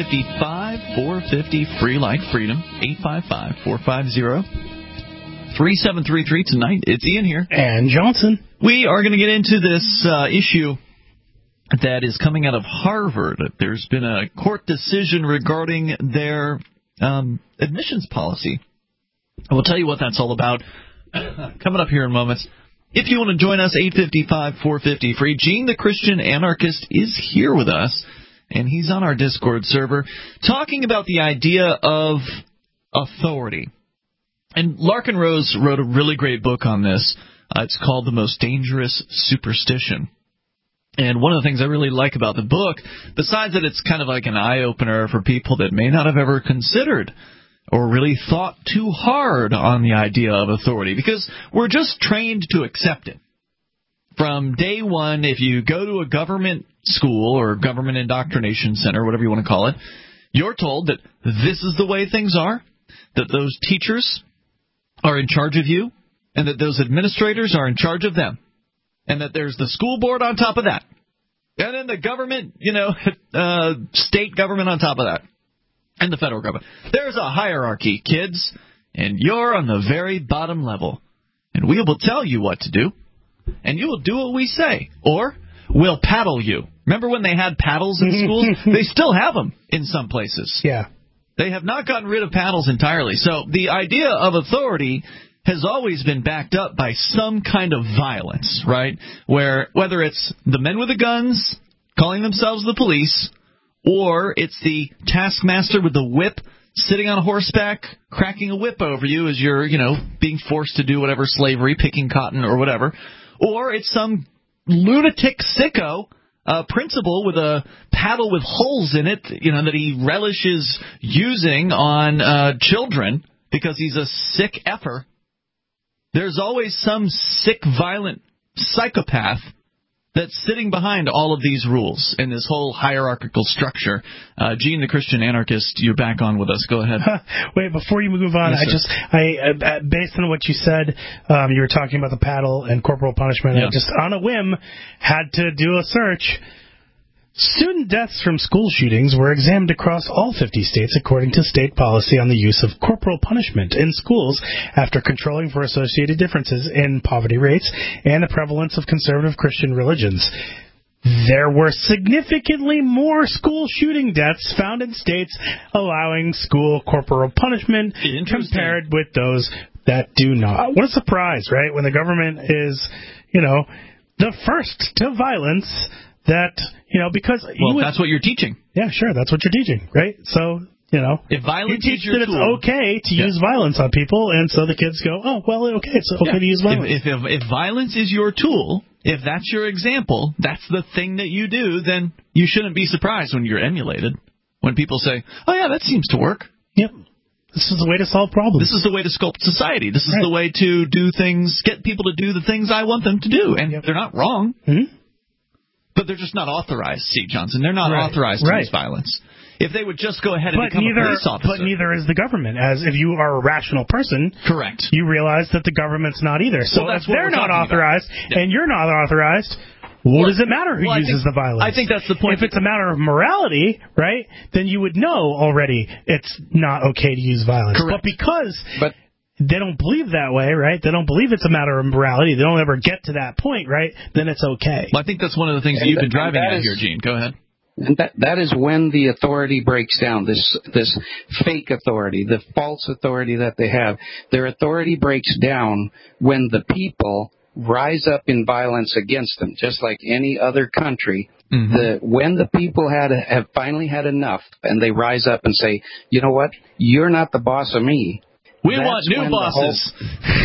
855-450-FREE, like freedom. 855-450-3733 tonight. It's Ian here. And Johnson. We are going to get into this issue that is coming out of Harvard. There's been a court decision regarding their admissions policy. I will tell you what that's all about coming up here in moments. If you want to join us, 855-450-FREE. Gene, the Christian anarchist, is here with us, and he's on our Discord server talking about the idea of authority. And Larkin Rose wrote a really great book on this. It's called The Most Dangerous Superstition. And one of the things I really like about the book, besides that it's kind of like an eye-opener for people that may not have ever considered or really thought too hard on the idea of authority, because we're just trained to accept it. From day one, if you go to a government school or government indoctrination center, whatever you want to call it, you're told that this is the way things are, that those teachers are in charge of you, and that those administrators are in charge of them, and that there's the school board on top of that, and then the government, state government on top of that, and the federal government. There's a hierarchy, kids, and you're on the very bottom level, and we will tell you what to do, and you will do what we say, or we'll paddle you. Remember when they had paddles in schools? They still have them in some places. Yeah. They have not gotten rid of paddles entirely. So the idea of authority has always been backed up by some kind of violence, right? Where whether it's the men with the guns calling themselves the police, or it's the taskmaster with the whip sitting on horseback cracking a whip over you as you're, being forced to do whatever slavery, picking cotton or whatever, or it's some lunatic sicko principal with a paddle with holes in it, that he relishes using on children because he's a sick effer. There's always some sick, violent psychopath that's sitting behind all of these rules in this whole hierarchical structure. Gene, the Christian anarchist, you're back on with us. Go ahead. Wait, before you move on, yes, based on what you said, you were talking about the paddle and corporal punishment. Yeah. I just, on a whim, had to do a search. Student deaths from school shootings were examined across all 50 states according to state policy on the use of corporal punishment in schools after controlling for associated differences in poverty rates and the prevalence of conservative Christian religions. There were significantly more school shooting deaths found in states allowing school corporal punishment compared with those that do not. What a surprise, right? When the government is, the first to violence that, because... that's what you're teaching. Yeah, sure, that's what you're teaching, right? So, if violence you teach that it's okay to use violence on people, and so the kids go, oh, well, okay, it's okay to use violence. If violence is your tool, if that's your example, that's the thing that you do, then you shouldn't be surprised when you're emulated. When people say, oh, yeah, that seems to work. Yep. This is the way to solve problems. This is the way to sculpt society. This is the way to do things, get people to do the things I want them to do. And they're not wrong. Mm-hmm. But they're just not authorized, C. Johnson. They're not authorized to use violence. If they would just go ahead and become a police officer. But neither is the government. As if you are a rational person, correct, you realize that the government's not either. So if they're not authorized and you're not authorized, what does it matter who uses the violence? I think that's the point. If it's a matter of morality, right, then you would know already it's not okay to use violence. Correct. But because they don't believe that way, right? They don't believe it's a matter of morality. They don't ever get to that point, right? Then it's okay. Well, I think that's one of the things that you've been driving at here, Gene. Go ahead. And that is when the authority breaks down, this fake authority, the false authority that they have. Their authority breaks down when the people rise up in violence against them, just like any other country. Mm-hmm. When the people have finally had enough and they rise up and say, you know what, you're not the boss of me. We want new bosses.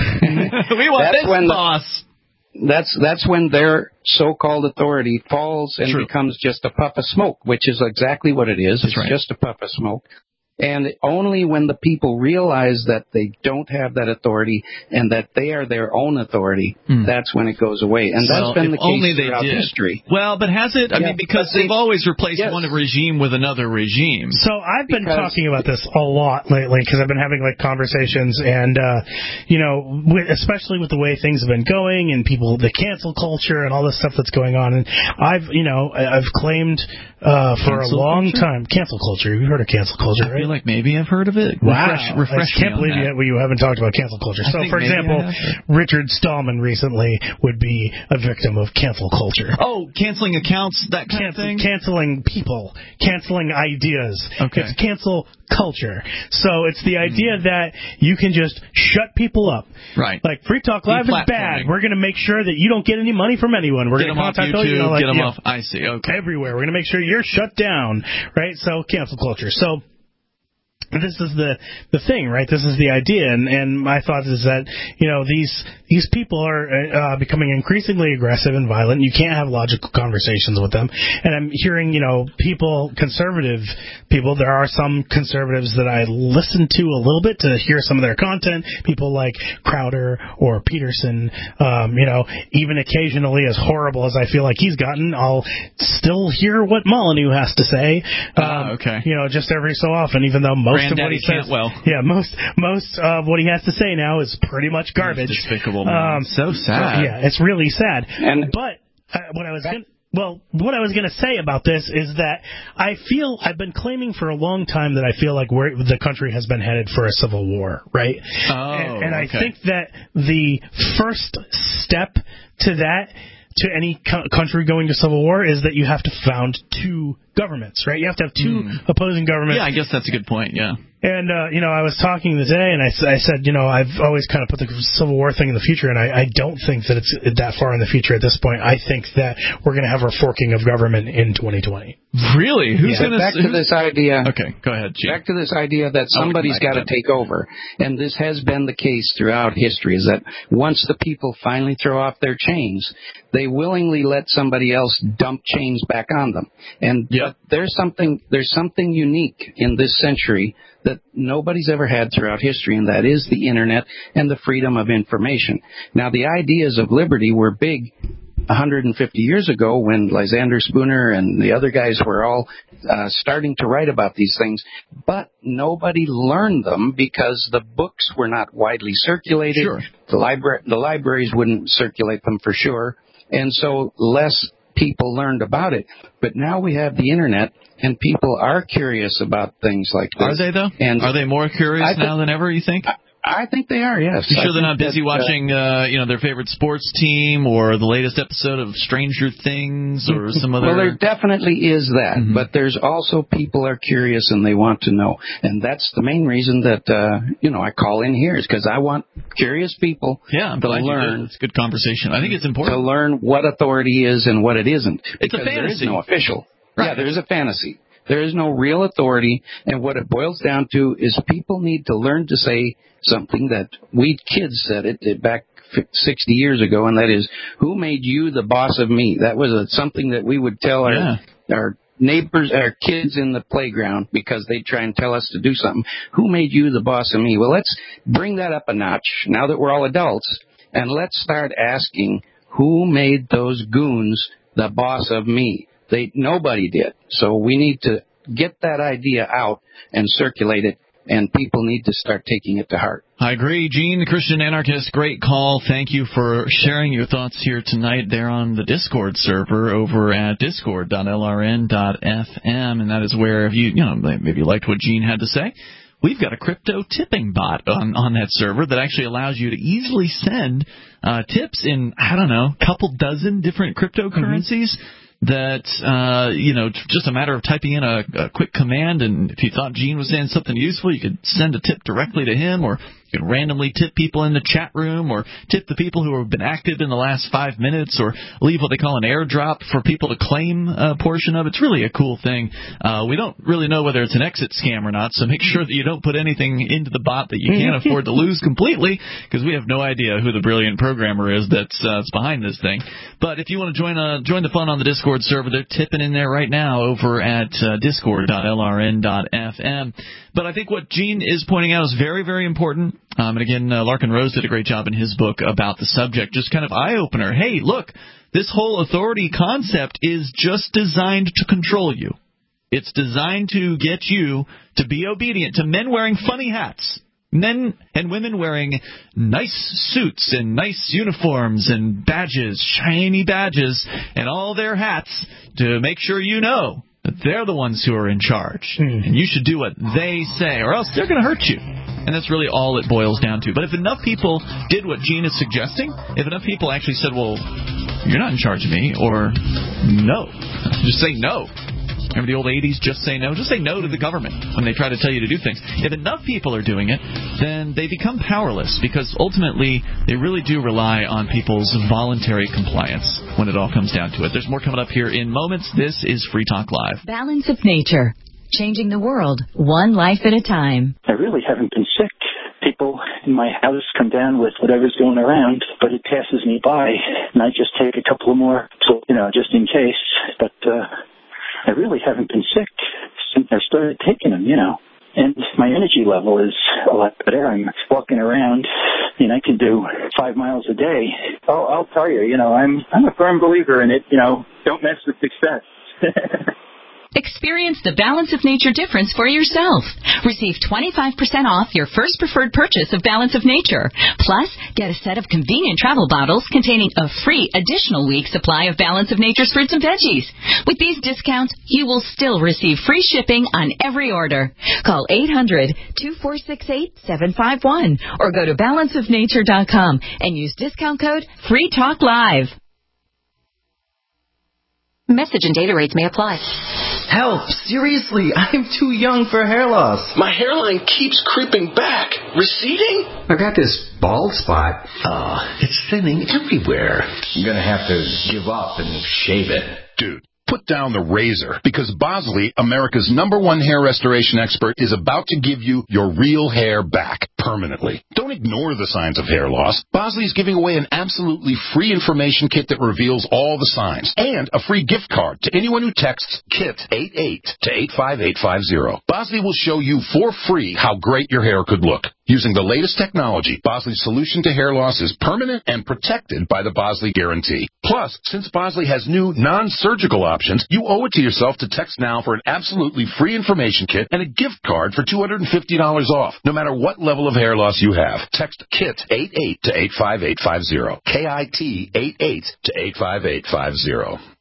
We want this boss. That's when their so-called authority falls and becomes just a puff of smoke, which is exactly what it is. It's just a puff of smoke. And only when the people realize that they don't have that authority and that they are their own authority, that's when it goes away. And that's been the case throughout history. Well, but has it? I mean, because they've always replaced one regime with another regime. So I've been talking about this a lot lately because I've been having conversations and, especially with the way things have been going and the cancel culture and all this stuff that's going on. And I've claimed for a long time, cancel culture. You've heard of cancel culture, right? Like maybe I've heard of it. Wow. Refresh I can't believe you haven't talked about cancel culture. So, for example, Richard Stallman recently would be a victim of cancel culture. Oh, canceling accounts, that kind of thing? Canceling people, canceling ideas. Okay. It's cancel culture. So it's the idea that you can just shut people up. Right. Like, Free Talk Live is bad. We're going to make sure that you don't get any money from anyone. We're going to contact YouTube, get them off. I see. Okay. Everywhere. We're going to make sure you're shut down. Right? So, cancel culture. So, this is the thing, right? This is the idea, and my thought is that these people are becoming increasingly aggressive and violent. You can't have logical conversations with them. And I'm hearing conservative people. There are some conservatives that I listen to a little bit to hear some of their content. People like Crowder or Peterson. Even occasionally, as horrible as I feel like he's gotten, I'll still hear what Molyneux has to say. Okay. Just every so often, even though most of what he says, most of what he has to say now is pretty much garbage. It's despicable, man. So sad. It's really sad. But what I was going to say about this is that I've been claiming for a long time that I feel like the country has been headed for a civil war, right? Oh, and I think that the first step to that, to any country going to civil war, is that you have to found two governments, right? You have to have two opposing governments. Yeah, I guess that's a good point, yeah. And, I was talking today, and I said, I've always kind of put the Civil War thing in the future, and I don't think that it's that far in the future at this point. I think that we're going to have a forking of government in 2020. Really? Who's going to... Back to this idea... Okay, go ahead, Gene. Back to this idea that somebody's got to take over. And this has been the case throughout history, is that once the people finally throw off their chains, they willingly let somebody else dump chains back on them. And there's something unique in this century that nobody's ever had throughout history, and that is the Internet and the freedom of information. Now, the ideas of liberty were big 150 years ago when Lysander Spooner and the other guys were all starting to write about these things, but nobody learned them because the books were not widely circulated. Sure. The libraries wouldn't circulate them for sure, and so less people learned about it. But now we have the Internet, and people are curious about things like this. Are they, though? And are they more curious now than ever, you think? I think they are, yes. You sure they're not busy watching, their favorite sports team or the latest episode of Stranger Things or some other... Well, there definitely is that, but there's also people are curious and they want to know. And that's the main reason that, I call in here is because I want curious people to learn. It's a good conversation. I think it's important. To learn what authority is and what it isn't. It's a fantasy. There is no official. Right. Yeah, there is a fantasy. There is no real authority, and what it boils down to is people need to learn to say something that we kids said it back 60 years ago, and that is, who made you the boss of me? That was something that we would tell our neighbors, our kids in the playground, because they'd try and tell us to do something. Who made you the boss of me? Well, let's bring that up a notch now that we're all adults, and let's start asking, who made those goons the boss of me? Nobody did. So we need to get that idea out and circulate it, and people need to start taking it to heart. I agree. Gene, the Christian Anarchist, great call. Thank you for sharing your thoughts here tonight there on the Discord server over at discord.lrn.fm, and that is where if you maybe liked what Gene had to say, we've got a crypto tipping bot on that server that actually allows you to easily send tips in, a couple dozen different cryptocurrencies. That, just a matter of typing in a quick command, and if you thought Gene was saying something useful, you could send a tip directly to him, or you can randomly tip people in the chat room, or tip the people who have been active in the last 5 minutes, or leave what they call an airdrop for people to claim a portion of. It's really a cool thing. We don't really know whether it's an exit scam or not, so make sure that you don't put anything into the bot that you can't afford to lose completely, because we have no idea who the brilliant programmer is that's behind this thing. But if you want to join the fun on the Discord server, they're tipping in there right now over at discord.lrn.fm. But I think what Gene is pointing out is very, very important. And again, Larkin Rose did a great job in his book about the subject. Just kind of eye-opener. Hey, look, this whole authority concept is just designed to control you. It's designed to get you to be obedient to men wearing funny hats. Men and women wearing nice suits and nice uniforms and badges, shiny badges, and all their hats to make sure you know that they're the ones who are in charge. And you should do what they say, or else they're going to hurt you. And that's really all it boils down to. But if enough people did what Gene is suggesting, if enough people actually said, well, you're not in charge of me, or no, just say no. Remember the old 80s, just say no? Just say no to the government when they try to tell you to do things. If enough people are doing it, then they become powerless, because ultimately they really do rely on people's voluntary compliance when it all comes down to it. There's more coming up here in moments. This is Free Talk Live. Balance of Nature. Changing the world, one life at a time. I really haven't been sick. People in my house come down with whatever's going around, but it passes me by, and I just take a couple of more, just in case. But I really haven't been sick since I started taking them, And my energy level is a lot better. I'm walking around, and I can do 5 miles a day. Oh, I'll tell you, I'm a firm believer in it. Don't mess with success. Experience the Balance of Nature difference for yourself. Receive 25% off your first preferred purchase of Balance of Nature. Plus, get a set of convenient travel bottles containing a free additional week supply of Balance of Nature's fruits and veggies. With these discounts, you will still receive free shipping on every order. Call 800-2468-751 or go to balanceofnature.com and use discount code FREETALKLIVE. Message and data rates may apply. Help! Seriously, I'm too young for hair loss. My hairline keeps creeping back. Receding? I got this bald spot. It's thinning everywhere. I'm gonna have to give up and shave it. Dude, put down the razor, because Bosley, America's #1 hair restoration expert, is about to give you your real hair back permanently. Don't ignore the signs of hair loss. Bosley is giving away an absolutely free information kit that reveals all the signs, and a free gift card to anyone who texts KIT88 to 85850. Bosley will show you for free how great your hair could look. Using the latest technology, Bosley's solution to hair loss is permanent and protected by the Bosley Guarantee. Plus, since Bosley has new non-surgical options, you owe it to yourself to text now for an absolutely free information kit and a gift card for $250 off, no matter what level of hair loss you have. Text KIT88 to 85850. KIT88 to 85850.